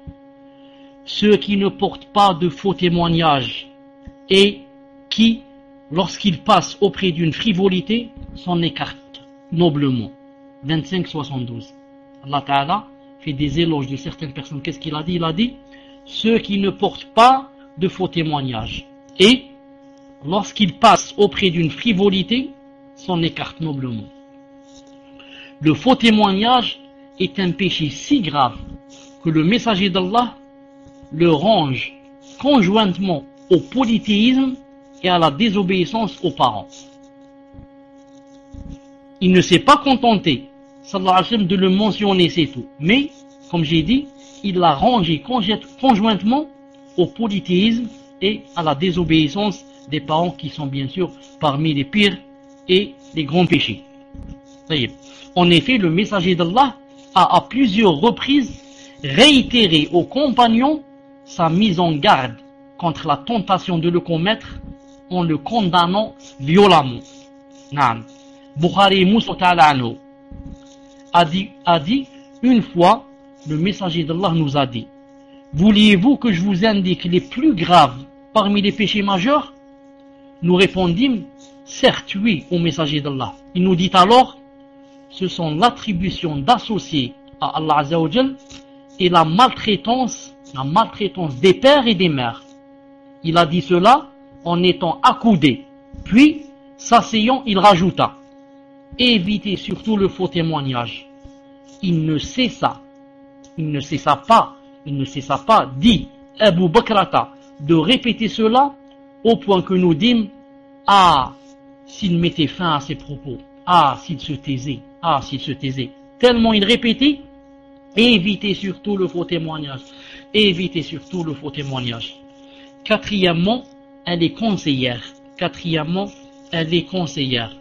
Ceux qui ne portent pas de faux témoignages et qui, lorsqu'ils passent auprès d'une frivolité, s'en écartent noblement. vingt-cinq soixante-douze. Allah Ta'ala fait des éloges de certaines personnes. Qu'est-ce qu'il a dit? Il a dit ceux qui ne portent pas de faux témoignages et, lorsqu'ils passent auprès d'une frivolité, s'en écartent noblement. Le faux témoignage est un péché si grave que le messager d'Allah le range conjointement au polythéisme et à la désobéissance aux parents. Il ne s'est pas contenté, sallallahu alayhi wa sallam, de le mentionner, c'est tout. Mais, comme j'ai dit, il l'a rangé conjointement au polythéisme et à la désobéissance des parents qui sont bien sûr parmi les pires et les grands péchés. En effet, le messager d'Allah a à plusieurs reprises réitéré aux compagnons sa mise en garde contre la tentation de le commettre en le condamnant violemment. Naam. Bukhari Moussa Ta'ala a dit, a dit une fois, le messager d'Allah nous a dit: vouliez-vous que je vous indique les plus graves parmi les péchés majeurs? Nous répondîmes: certes oui, au messager d'Allah. Il nous dit alors: ce sont l'attribution d'associer à Allah Azza wa Jal et la maltraitance, la maltraitance des pères et des mères. Il a dit cela en étant accoudé. Puis, s'asseyant, il rajouta: évitez surtout le faux témoignage. Il ne cessa, il ne cessa pas, il ne cessa pas, dit Abu Bakrata, de répéter cela au point que nous dîmes: ah, s'il mettait fin à ses propos, ah, s'il se taisait, ah, s'il se taisait. Tellement il répétait: évitez surtout le faux témoignage, évitez surtout le faux témoignage. Quatrièmement, elle est conseillère. Quatrièmement, elle est conseillère.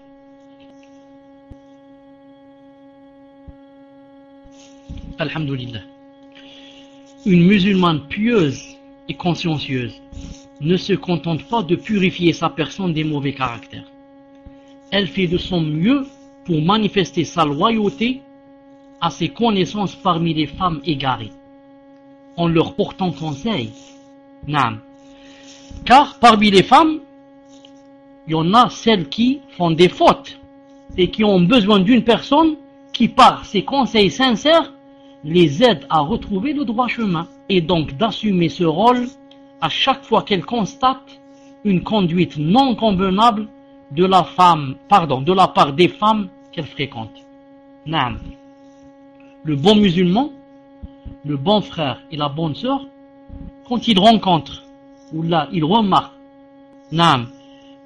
Alhamdulillah. Une musulmane pieuse et consciencieuse ne se contente pas de purifier sa personne des mauvais caractères. Elle fait de son mieux pour manifester sa loyauté à ses connaissances parmi les femmes égarées, en leur portant conseil. Naam. Car parmi les femmes, il y en a celles qui font des fautes et qui ont besoin d'une personne qui, par ses conseils sincères, les aide à retrouver le droit chemin, et donc d'assumer ce rôle à chaque fois qu'elle constate une conduite non convenable de la femme, pardon, de la part des femmes qu'elle fréquente. Naam. Le bon musulman, le bon frère et la bonne sœur, quand ils rencontrent, ou là, ils remarquent, naam,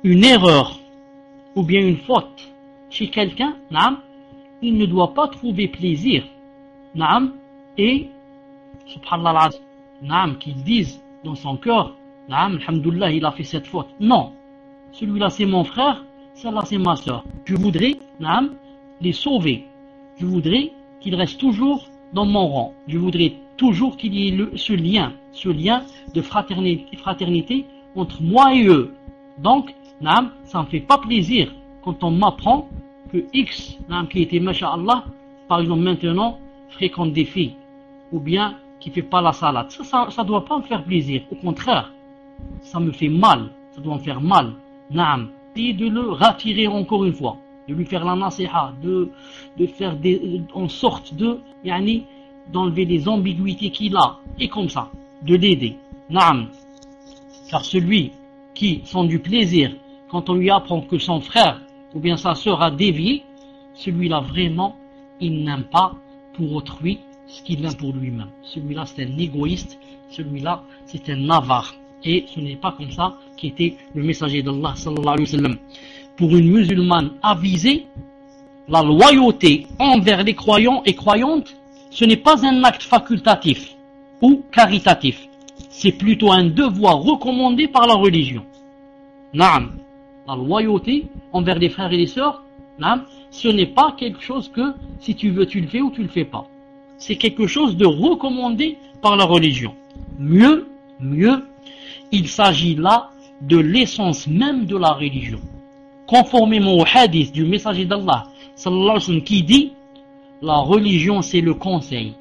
une erreur ou bien une faute chez quelqu'un, naam, il ne doit pas trouver plaisir, naam, et subhanallah, naam, qu'il dise dans son cœur, naam, alhamdoulilah, il a fait cette faute. Non, celui-là c'est mon frère, celle-là c'est ma soeur. Je voudrais, naam, les sauver. Je voudrais qu'ils restent toujours dans mon rang. Je voudrais toujours qu'il y ait le, ce lien, ce lien de fraternité, fraternité entre moi et eux. Donc, naam, ça ne me fait pas plaisir quand on m'apprend que X, naam, qui était masha'Allah, par exemple maintenant, fréquente des filles, ou bien qui ne fait pas la salade. Ça, ça ne doit pas me faire plaisir. Au contraire, ça me fait mal. Ça doit me faire mal. Naam. Et de le ratirer encore une fois. De lui faire la nasiha. De, de faire des, en sorte de, yani, d'enlever les ambiguïtés qu'il a. Et comme ça. De l'aider. Naam. Car celui qui sent du plaisir quand on lui apprend que son frère ou bien sa sœur a dévié, celui-là vraiment, il n'aime pas pour autrui ce qu'il aime pour lui-même. Celui-là c'est un égoïste, celui-là c'est un avare. Et ce n'est pas comme ça qu'était le messager d'Allah sallallahu alayhi wa sallam. Pour une musulmane avisée, la loyauté envers les croyants et croyantes, ce n'est pas un acte facultatif ou caritatif. C'est plutôt un devoir recommandé par la religion. Naam. La loyauté envers les frères et les sœurs, naam, ce n'est pas quelque chose que si tu veux tu le fais ou tu le fais pas. C'est quelque chose de recommandé par la religion. Mieux, mieux, il s'agit là de l'essence même de la religion. Conformément au hadith du messager d'Allah, sallallahu alayhi wa sallam, qui dit, la religion c'est le conseil.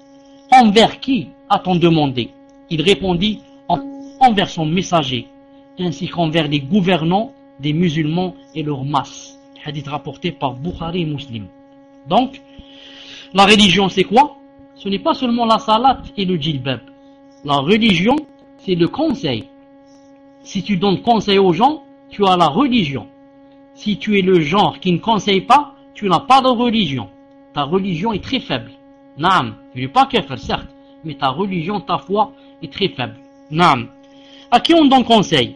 Envers qui a-t-on demandé? Il répondit, envers son messager, ainsi qu'envers les gouvernants des musulmans et leurs masses. Hadith rapporté par Bukhari et Muslim. Donc, la religion c'est quoi? Ce n'est pas seulement la salat et le djilbab. La religion c'est le conseil. Si tu donnes conseil aux gens, tu as la religion. Si tu es le genre qui ne conseille pas, tu n'as pas de religion. Ta religion est très faible. Naam, tu n'es pas kafir certes, mais ta religion, ta foi est très faible. Naam. À qui on donne conseil?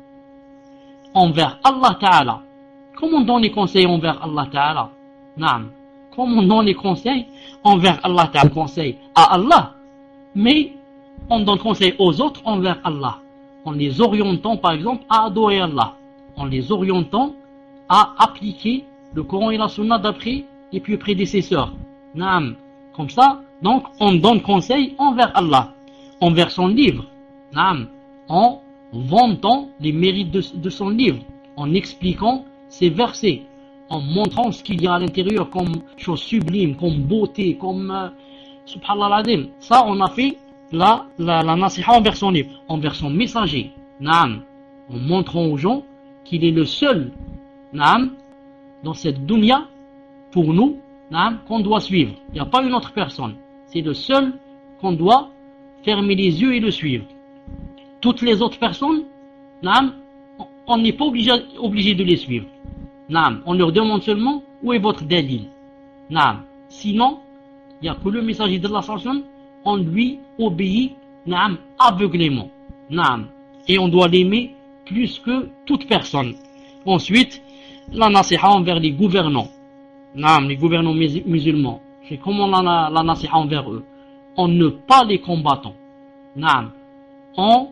Envers Allah Ta'ala. Comment on donne les conseils envers Allah Ta'ala? Naam. Comment on donne les conseils envers Allah Ta'ala? Conseil à Allah. Mais on donne conseil aux autres envers Allah. En les orientant par exemple à adorer Allah. En les orientant à appliquer le Coran et la Sunna d'après les plus prédécesseurs. Naam. Comme ça, donc on donne conseil envers Allah. Envers son livre. Naam. En vantant les mérites de, de son livre, en expliquant ses versets, en montrant ce qu'il y a à l'intérieur comme chose sublime, comme beauté, comme euh, subhanallah adim. Ça on a fait la, la, la nasiha envers son livre, envers son messager, naam, en montrant aux gens qu'il est le seul, naam, dans cette dunya, pour nous, naam, qu'on doit suivre. Il n'y a pas une autre personne. C'est le seul qu'on doit fermer les yeux et le suivre. Toutes les autres personnes, naam, on n'est pas obligé, obligé de les suivre. Naam, on leur demande seulement où est votre dalil. Naam. Sinon, il n'y a que le messager de l'ascension, on lui obéit, naam, aveuglément. Naam. Et on doit l'aimer plus que toute personne. Ensuite, la nasiha envers les gouvernants. Naam, les gouvernants musulmans. C'est comment la, la nasiha envers eux? En ne pas les combattant. Naam. En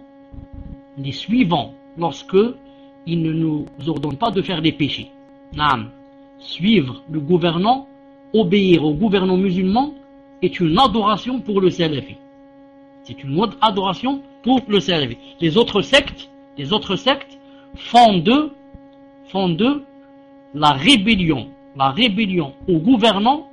les suivant lorsque ils ne nous ordonnent pas de faire des péchés. Naam. Suivre le gouvernant, obéir au gouvernant musulman est une adoration pour le salafi. C'est une adoration pour le salafi. Les autres sectes, les autres sectes font de, font de la rébellion. La rébellion au gouvernant,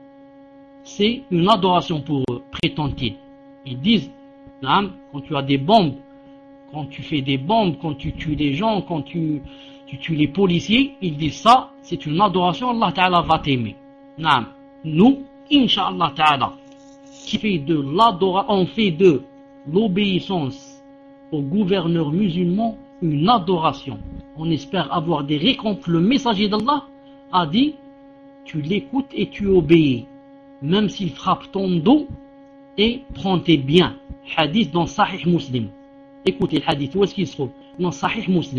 c'est une adoration pour eux, prétendent-ils. Ils disent, naam, quand tu as des bombes, quand tu fais des bombes, quand tu tues les gens, quand tu, tu tues les policiers, ils disent ça, c'est une adoration, Allah Ta'ala va t'aimer. Naam. Nous, Inch'Allah Ta'ala, qui fait de l'adoration, on fait de l'obéissance au gouverneur musulman une adoration. On espère avoir des récompenses. Le messager d'Allah a dit, tu l'écoutes et tu obéis, même s'il frappe ton dos et prend tes biens. Hadith dans Sahih Muslim. Écoutez le hadith, où est-ce qu'il se trouve? Dans Sahih Muslim.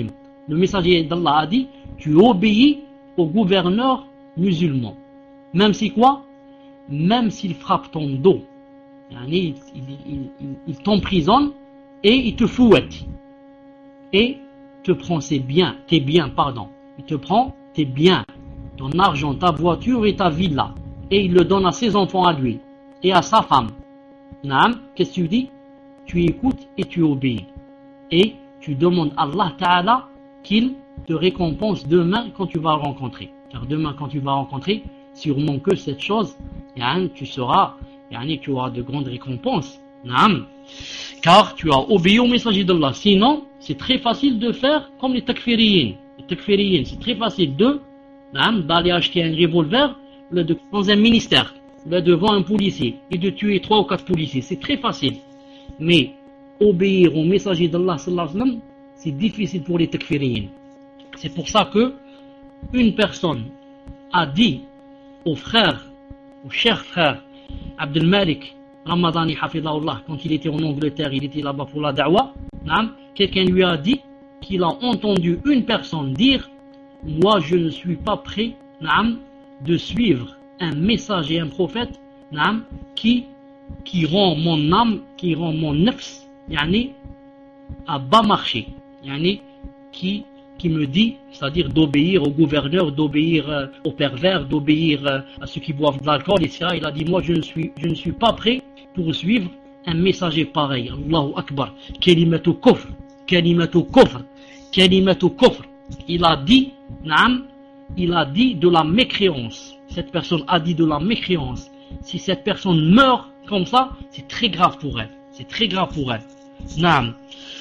Le messager d'Allah a dit, tu obéis au gouverneur musulman. Même si quoi? Même s'il frappe ton dos. Il, il, il, il, il t'emprisonne et il te fouette. Et te prend ses biens, tes biens, pardon. Il te prend tes biens, ton argent, ta voiture et ta villa. Et il le donne à ses enfants à lui et à sa femme. Naam, qu'est-ce que tu dis? Tu écoutes et tu obéis. Et tu demandes à Allah Ta'ala qu'il te récompense demain quand tu vas le rencontrer. Car demain quand tu vas rencontrer, sûrement que cette chose, yani, tu seras, yani, tu auras de grandes récompenses. Naam. Car tu as obéi au messager d'Allah. Sinon, c'est très facile de faire comme les takfiriyin. Les takfiriyin, c'est très facile de, naam, d'aller acheter un revolver de, dans un ministère, là, devant un policier, et de tuer trois ou quatre policiers. C'est très facile. Mais obéir au messager d'Allah, c'est difficile pour les takfiriyin. C'est pour ça que une personne a dit au frère, au cher frère Abdel Malik Ramadani Hafidahullah, quand il était en Angleterre, il était là-bas pour la da'wah, quelqu'un lui a dit qu'il a entendu une personne dire, moi je ne suis pas prêt de suivre un message et un prophète qui, qui rend mon âme, qui rend mon nafs yani, à bas marché, yani, qui, qui me dit, c'est-à-dire d'obéir au gouverneur, d'obéir euh, aux pervers, d'obéir euh, à ceux qui boivent de l'alcool, et cetera. Il a dit, moi je ne suis, je ne suis pas prêt pour suivre un messager pareil. Allahu Akbar. Kalimatu kufr, kalimatu kufr, kalimatu kufr. Il a dit, naam, il a dit de la mécréance. Cette personne a dit de la mécréance. Si cette personne meurt comme ça, c'est très grave pour elle. C'est très grave pour elle. Naam.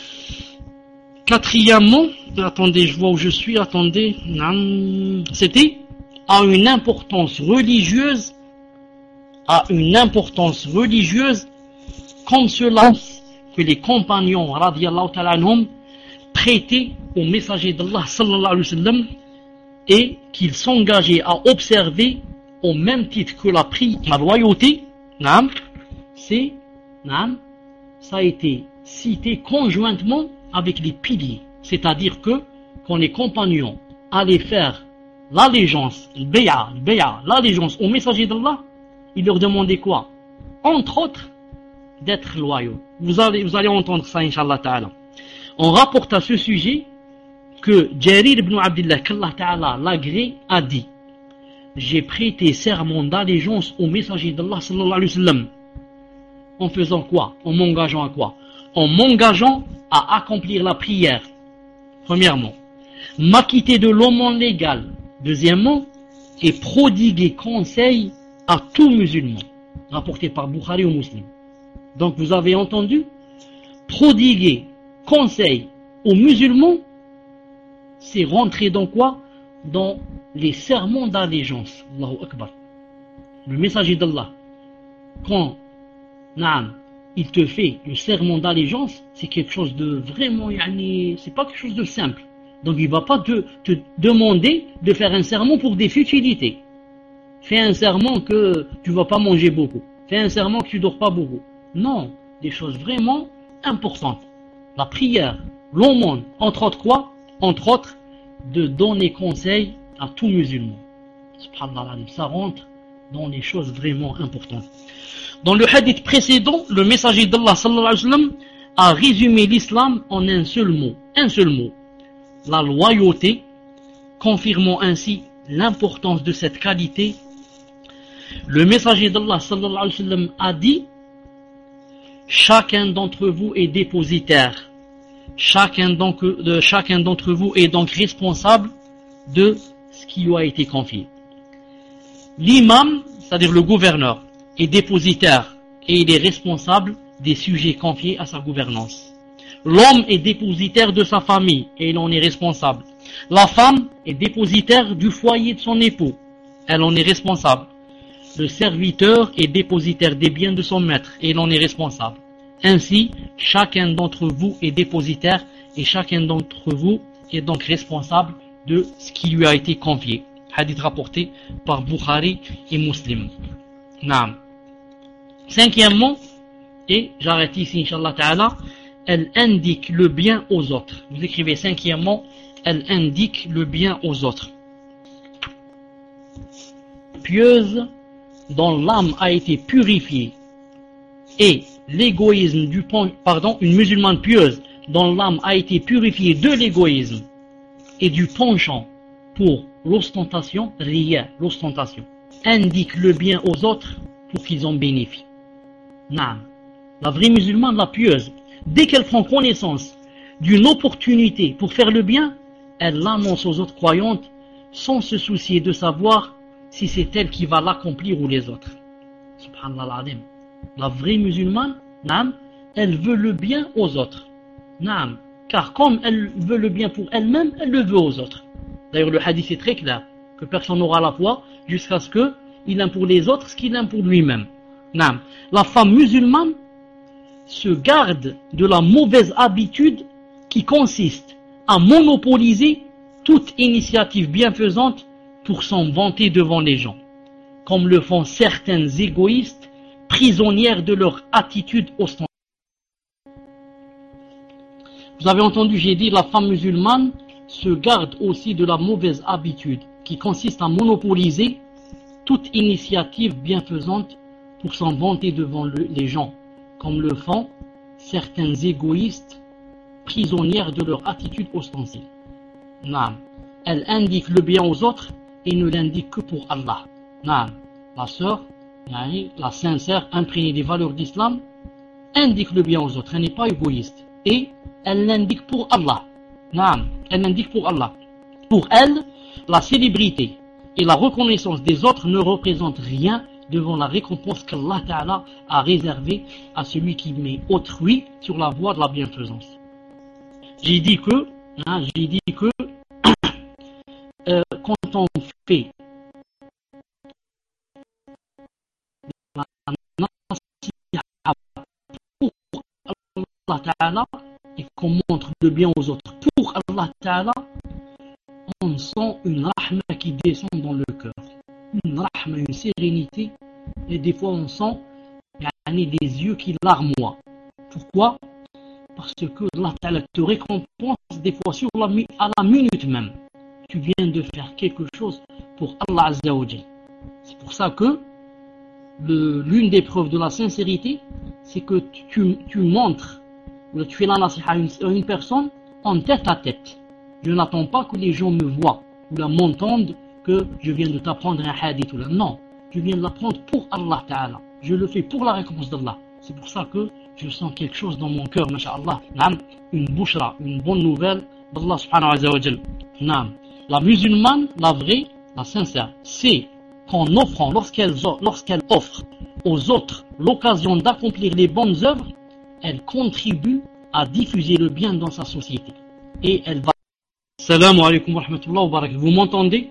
Quatrièmement, attendez, je vois où je suis, attendez. Naam. C'était à une importance religieuse, à une importance religieuse, comme cela que les compagnons, radiyallahu ta'ala anhum, prêtaient au messager d'Allah, sallallahu alayhi wa sallam, et qu'ils s'engageaient à observer au même titre que la prière, la loyauté, naam, c'est, naam, ça a été cité conjointement avec les piliers. C'est-à-dire que quand les compagnons allaient faire l'allégeance, le bay'a, le bay'a, l'allégeance au messager d'Allah, ils leur demandaient quoi? Entre autres, d'être loyaux. Vous allez, vous allez entendre ça, Inch'Allah Ta'ala. On rapporte à ce sujet que Jarir ibn Abdullah, qu'Allah Ta'ala l'agrée, a dit, j'ai prêté serment d'allégeance au messager d'Allah sallallahu alayhi wa sallam. En faisant quoi? En m'engageant à quoi? En m'engageant à accomplir la prière. Premièrement, m'acquitter de l'aumône légale. Deuxièmement, et prodiguer conseil à tout musulman. Rapporté par Bukhari ou Muslim. Donc vous avez entendu, prodiguer conseil aux musulmans, c'est rentrer dans quoi? Dans les serments d'allégeance. Allahu Akbar. Le messager d'Allah, quand naam, il te fait le serment d'allégeance, c'est quelque chose de vraiment, yani, c'est pas quelque chose de simple. Donc il ne va pas te, te demander de faire un serment pour des futilités. Fais un serment que tu ne vas pas manger beaucoup. Fais un serment que tu ne dors pas beaucoup. Non, des choses vraiment importantes. La prière, l'aumône, entre autres quoi? Entre autres, de donner conseil à tout musulman. Subhanallah, ça rentre dans les choses vraiment importantes. Dans le hadith précédent, le messager d'Allah sallallahu alayhi wa sallam a résumé l'islam en un seul mot. Un seul mot. La loyauté, confirmant ainsi l'importance de cette qualité. Le messager d'Allah sallallahu alayhi wa sallam a dit, chacun d'entre vous est dépositaire. Chacun d'entre, de, chacun d'entre vous est donc responsable de ce qui lui a été confié. L'imam, c'est-à-dire le gouverneur, est dépositaire et il est responsable des sujets confiés à sa gouvernance. L'homme est dépositaire de sa famille et il en est responsable. La femme est dépositaire du foyer de son époux. Elle en est responsable. Le serviteur est dépositaire des biens de son maître et il en est responsable. Ainsi, chacun d'entre vous est dépositaire et chacun d'entre vous est donc responsable de ce qui lui a été confié. Hadith rapporté par Bukhari et Muslim. Naam. Cinquièmement, et j'arrête ici, Inch'Allah Ta'ala, elle indique le bien aux autres. Vous écrivez cinquièmement, elle indique le bien aux autres. Pieuse dont l'âme a été purifiée et l'égoïsme du pardon, une musulmane pieuse dont l'âme a été purifiée de l'égoïsme et du penchant pour l'ostentation, rien, l'ostentation, indique le bien aux autres pour qu'ils en bénéficient. Non. La vraie musulmane, la pieuse, dès qu'elle prend connaissance d'une opportunité pour faire le bien, elle l'annonce aux autres croyantes sans se soucier de savoir si c'est elle qui va l'accomplir ou les autres. Subhanallah al-Azim. La vraie musulmane, naam, elle veut le bien aux autres. Naam, car comme elle veut le bien pour elle-même, elle le veut aux autres. D'ailleurs, le hadith est très clair, que personne n'aura la foi jusqu'à ce qu'il aime pour les autres ce qu'il aime pour lui-même. Naam. La femme musulmane se garde de la mauvaise habitude qui consiste à monopoliser toute initiative bienfaisante pour s'en vanter devant les gens, comme le font certaines égoïstes, prisonnières de leur attitude ostentatoire. Vous avez entendu, j'ai dit, la femme musulmane se garde aussi de la mauvaise habitude qui consiste à monopoliser toute initiative bienfaisante pour s'en vanter devant le, les gens, comme le font certaines égoïstes, prisonnières de leur attitude ostensible. Naam. Elle indique le bien aux autres et ne l'indique que pour Allah. Naam. La sœur, la sincère, imprégnée des valeurs d'islam, indique le bien aux autres. Elle n'est pas égoïste. Et elle l'indique pour Allah. Naam. Elle l'indique pour Allah. Pour elle, la célébrité et la reconnaissance des autres ne représentent rien devant la récompense qu'Allah Ta'ala a réservée à celui qui met autrui sur la voie de la bienfaisance. J'ai dit que, hein, j'ai dit que euh, quand on fait la nasiha pour Allah Ta'ala et qu'on montre le bien aux autres pour Allah Ta'ala, on sent une rahma qui descend dans le cœur. Une rahma, une sérénité, et des fois on sent des yeux qui larmoient. Pourquoi? Parce que Allah Ta'ala te récompense des fois sur la, à la minute même. Tu viens de faire quelque chose pour Allah Azza wa Jal. C'est pour ça que le, l'une des preuves de la sincérité, c'est que tu, tu montres, ou tu fais la nasiha à une, à une personne en tête à tête. Je n'attends pas que les gens me voient ou là m'entendent que je viens de t'apprendre un hadith ou là. Non, je viens de l'apprendre pour Allah Ta'ala. Je le fais pour la récompense d'Allah. C'est pour ça que je sens quelque chose dans mon cœur, masha'Allah. Naam, une bouchra, une bonne nouvelle d'Allah subhanahu wa ta'ala. Naam. La musulmane, la vraie, la sincère, c'est qu'en offrant, lorsqu'elle, lorsqu'elle offre aux autres l'occasion d'accomplir les bonnes œuvres, elle contribue à diffuser le bien dans sa société. Et elle va... Salam alaikum wa rahmatullah wa barakatuh. Vous m'entendez?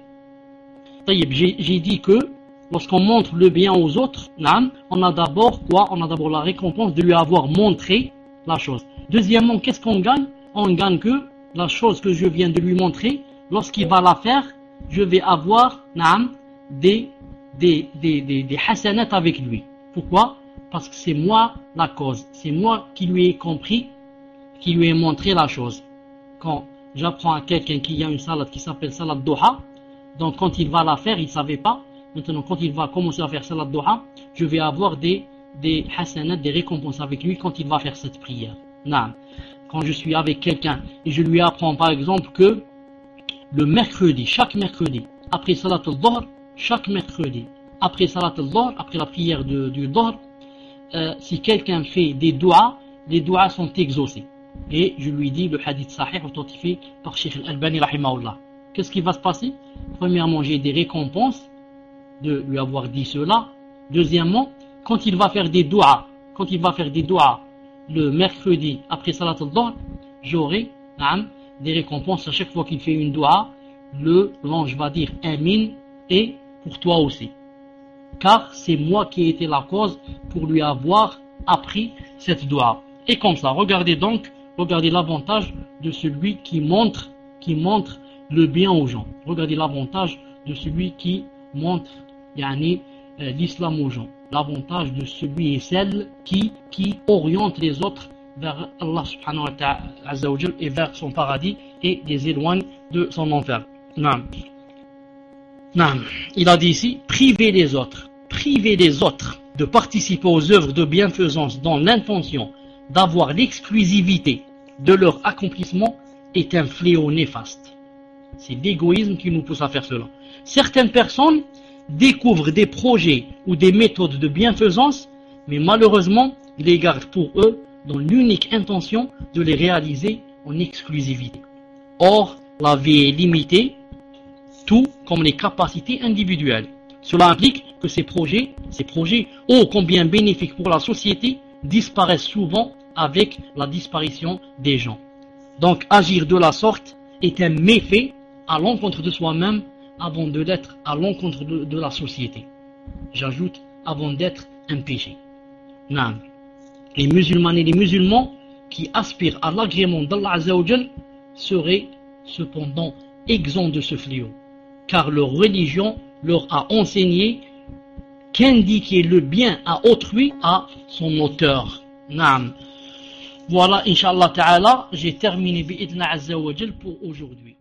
J'ai, j'ai dit que lorsqu'on montre le bien aux autres, on a d'abord quoi? On a d'abord la récompense de lui avoir montré la chose. Deuxièmement, qu'est-ce qu'on gagne? On gagne que la chose que je viens de lui montrer, lorsqu'il va la faire, je vais avoir des, des, des, des, des hasanat avec lui. Pourquoi? Parce que c'est moi la cause. C'est moi qui lui ai compris, qui lui ai montré la chose. Quand j'apprends à quelqu'un qu'il y a une salade qui s'appelle salade doha, donc quand il va la faire, il ne savait pas. Maintenant, quand il va commencer à faire salade doha, je vais avoir des, des hasanat, des récompenses avec lui quand il va faire cette prière. Naam. Quand je suis avec quelqu'un et je lui apprends par exemple que le mercredi, chaque mercredi, après salat al-dhuhr, chaque mercredi, après salat al-dhuhr, après la prière de, du dhuhr, euh, si quelqu'un fait des doigts, les doigts sont exaucés. Et je lui dis le hadith sahih authentifié par Cheikh Al-Albani rahimahullah. Qu'est-ce qui va se passer? Premièrement, j'ai des récompenses de lui avoir dit cela. Deuxièmement, quand il va faire des doigts, quand il va faire des doigts le mercredi après salat al-dhuhr, j'aurai hein, des récompenses à chaque fois qu'il fait une doua. Le l'ange va dire amin et pour toi aussi, car c'est moi qui ai été la cause pour lui avoir appris cette doua. Et comme ça, regardez donc, regardez l'avantage de celui qui montre, qui montre le bien aux gens. Regardez l'avantage de celui qui montre yani, euh, l'islam aux gens. L'avantage de celui et celle qui, qui oriente les autres vers Allah subhanahu wa ta'ala et vers son paradis et les éloigne de son enfer. Non. Non. Il a dit ici, priver les autres, priver les autres de participer aux œuvres de bienfaisance dans l'intention d'avoir l'exclusivité de leur accomplissement est un fléau néfaste. C'est l'égoïsme qui nous pousse à faire cela. Certaines personnes découvrent des projets ou des méthodes de bienfaisance, mais malheureusement, ils les gardent pour eux dans l'unique intention de les réaliser en exclusivité. Or, la vie est limitée, tout comme les capacités individuelles. Cela implique que ces projets, ces projets, ô combien bénéfiques pour la société, disparaissent souvent avec la disparition des gens. Donc, agir de la sorte est un méfait à l'encontre de soi-même avant de l'être à l'encontre de, de la société. J'ajoute, avant d'être un péché. Non. Les musulmanes et les musulmans qui aspirent à l'agrément d'Allah Azza wa Jal seraient cependant exempts de ce fléau, car leur religion leur a enseigné qu'indiquer le bien à autrui à son auteur. Naam. Voilà, Inch'Allah Ta'ala, j'ai terminé bi'idna Azza wa Jal pour aujourd'hui.